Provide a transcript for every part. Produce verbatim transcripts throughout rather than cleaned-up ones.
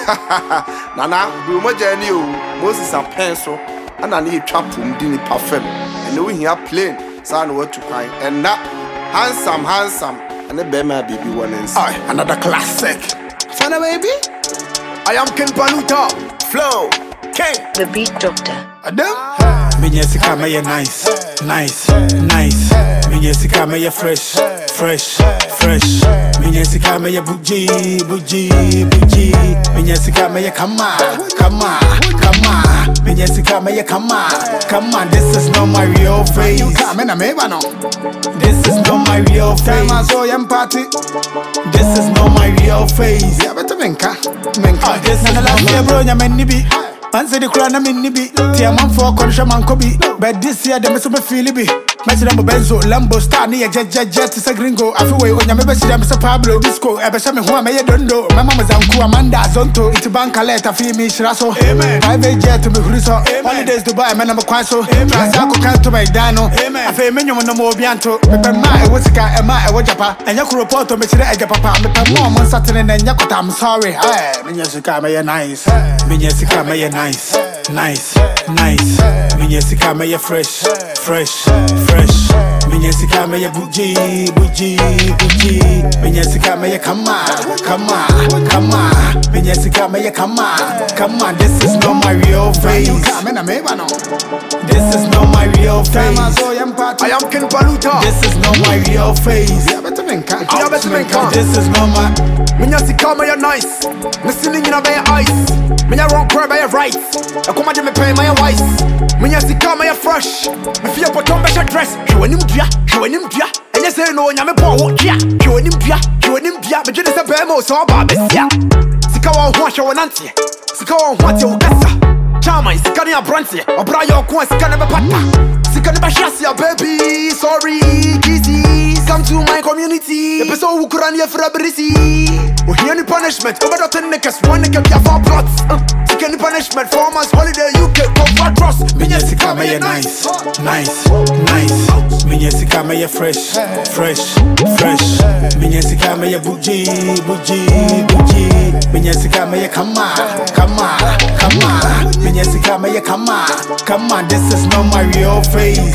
Nana, we mo journey o. Moses a pencil, and I need trap from Dini Parfum. And we here plain, son what to cry. And that handsome, handsome, and the Bema baby one inside. Another classic. Fana baby. I am Ken Paluta. Flow. King. The Beat Doctor. Adam. Minyesika me nice, nice, nice. Minyesika me fresh, fresh, fresh. Minyesika me buji, buji, buji. Minyesika me come on, come on, come on. Minyesika me come on, come on. This is not my real face. Come in a mevano. This is not my real face. Party. This is not my real face. Yeah, but menka, menka. This is not my bro. Nyamenibi. Answer the crown, I'm in Nibi. Tia man for Consha man Kobe. But this year, the Mister Philippi. Messi Benzo, Lambo, Star, near Jet Jet Jet is a gringo. I feel when you see Mister Pablo Disco. I bet some who I may don't know. My mama's uncle Amanda Zonto. It's a bank letter, fee me, Shrasso. Private jet to me, Huriso. Holidays to buy, man, I'm a quaso. Transaco can't to my Dano. I feel menu no more Bianto. But my what's a car, and my Wajapa. And you could report to me today, Papa. But mom on Saturday and Yakota, I'm sorry. Hey, Minyasika, may nice. Minyasika, may nice, nice, nice. Minyasika, may fresh, fresh, fresh. Minyasika, may buji, buji, buji. Minyasika, may come on, come on, come on. Minyasika, may come on, come on. This is not my real face. This is not my real face. I am Ken Paluta. This is not my real face. Yeah, better menka. Yeah, better menka. This is not my. Minyasika, may nice. Listening in a bay ice. Minya wrong crab by your right. I come at me pay my wise. Minyasika, may fresh. If you put on better dress, you and him, dear, you and him, dear. And you say no, I'm a poor, dear. You and him, dear, you and him, dear. But you just a bemo, so about this, yeah. Sika won't wash your auntie. Sika won't want your gassa. Chama, Sika near Branty. Or Brian Coin, Sika never pata. Sika never shassia, baby. Sorry, Kizzy. Come to my community. The person who could run here for a breezy. We hear any punishment. Over the ten niggas, one nigga, we have four plots. Seek any punishment. Four months holiday, U K, come for trust. Minyasika, may nice, nice, nice. Minyasika, may fresh, fresh, fresh. Minyasika, may buji, buji, buji. Minyasika, may come on, come on, come on. Minyasika, may come on, come on. This is not my real face.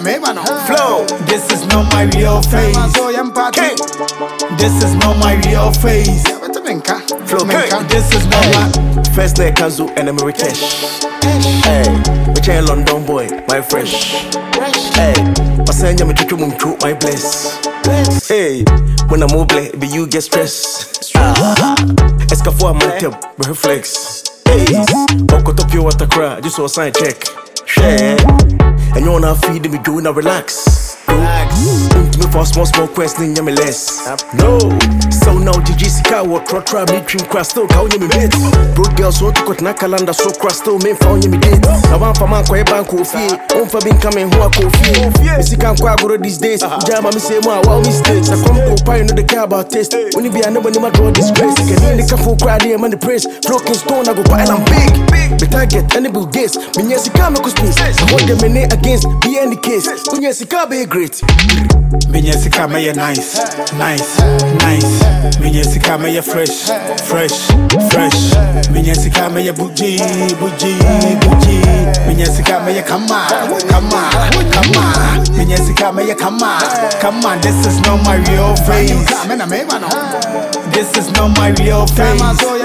Flow. This is not my real face. King. This is not my real face. Yeah, better menka. Flow. Menka. This is not my. First day Kanzu and I'm Rikesh. Hey, which ain't London boy, my fresh. Hey, I send you my chuchu mumchu, my bless. Hey, when I'm mobile, be you get stress. Ah, escafo a man tell, reflex. Hey, Okoto pure water cry, just so sign check. Share, and you wanna feed me, doing a relax. Relax. Me for small small question, me less. No, so now G G Sika what try try me dream crash still count me mates. Broad girls so to cut na calendar so crash still me found me date. I want for man kwa bank coffee, on for being coming who a coffee. Me Sika kwa go these days. Jama me say more wow mistakes. I come go pie no the care about taste. When you be a nobody my draw disgrace. You can hear the careful cry there man the praise. Broken stone I go pile and big. The target and the bill gates. Me yes Sika me go space. I hold them in against be any case. When yes Sika be great. Minyasika, may nice, nice, nice. Minyasika, may fresh, fresh, fresh. Minyasika, may buji, buji, buji. Minyasika, may come on, come on, come on. Minyasika, may come on, come on. This is not my real face. This is not my real face.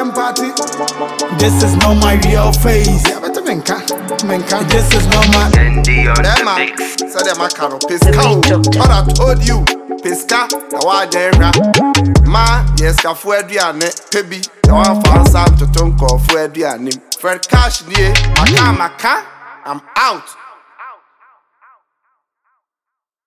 This is not my real face. Yeah, better menka. Menka. This is not my. Them man, so them a caro pisca. What I told you, pisca. The one there, ma. Yes, kafu eduane, pebi. The one for Sam to tonko for eduane. For cash, nie. Maka, maka. I'm out.